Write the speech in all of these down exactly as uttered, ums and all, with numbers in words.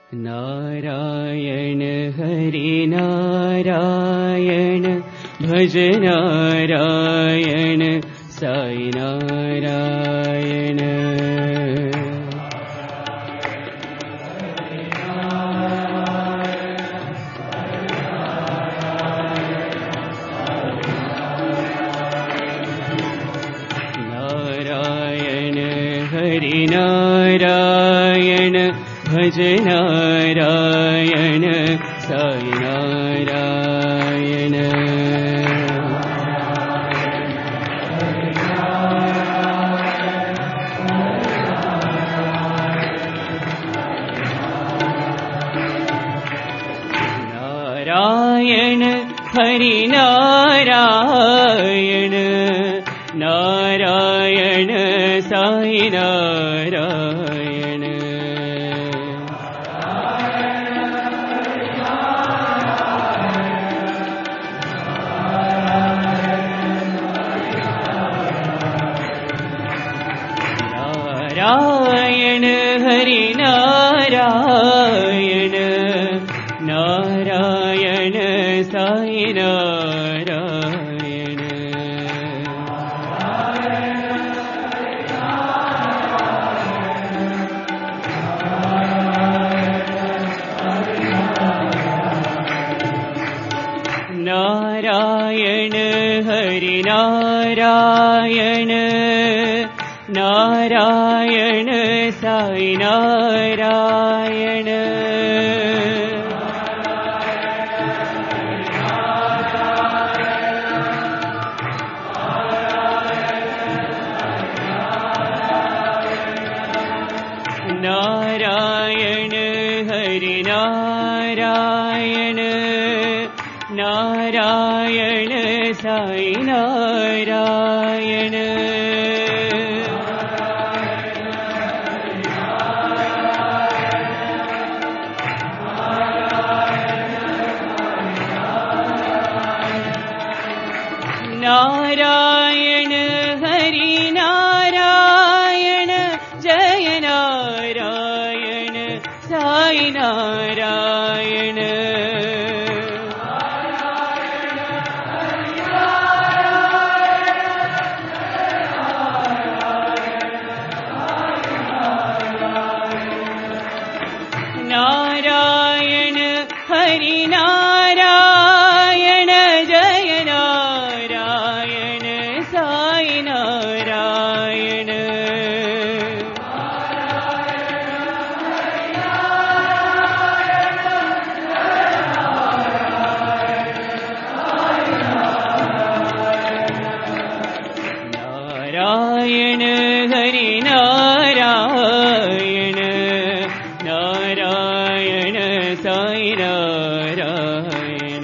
नारायण हरि नारायण भज नारायण साई नारायण नारायण हरि नारायण भज नारायण साई नारायण नारायण हरि नारायण नारायण साई नारायण नारायण हरि नारायण नारायण साई नारायण नारायण हरि नारायण नारायण साई नारायण नारायण हरि नारायण नारायण साई नारायण नारायण हरि नारायण जय नारायण साई नारायण नारायण हरि नारायण जय नारायण साई नारायण नारायण हरि नारायण नारायण साई नारायण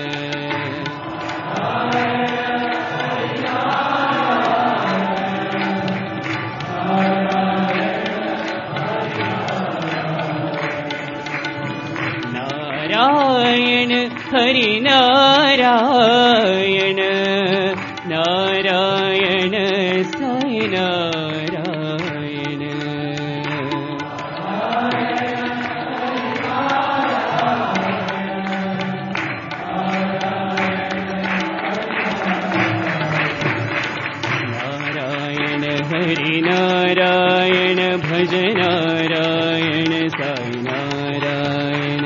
नारायण हरि नारायण नारायण साई नारायण नारायण हरि नारायण भज नारायण साई नारायण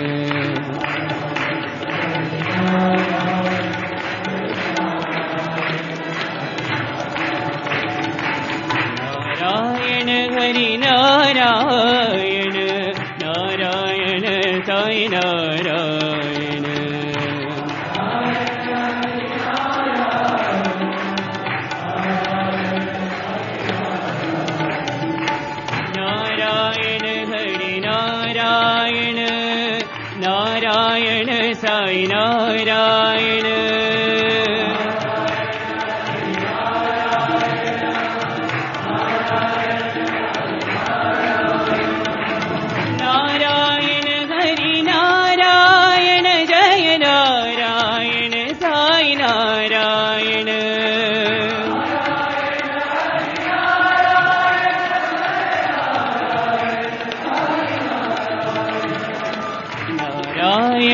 नारायण हरि नारायण नारायण साई नारायण नारायण हरि नारायण नारायण साई नारायण नारायण हरि नारायण जय नारायण साई नारायण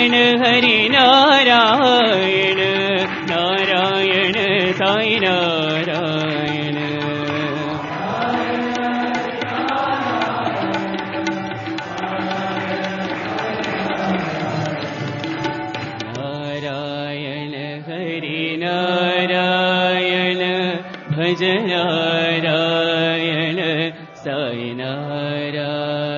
नारायण हरि नारायण नारायण साई नारायण नारायण हरि नारायण भज नारायण साई नारायण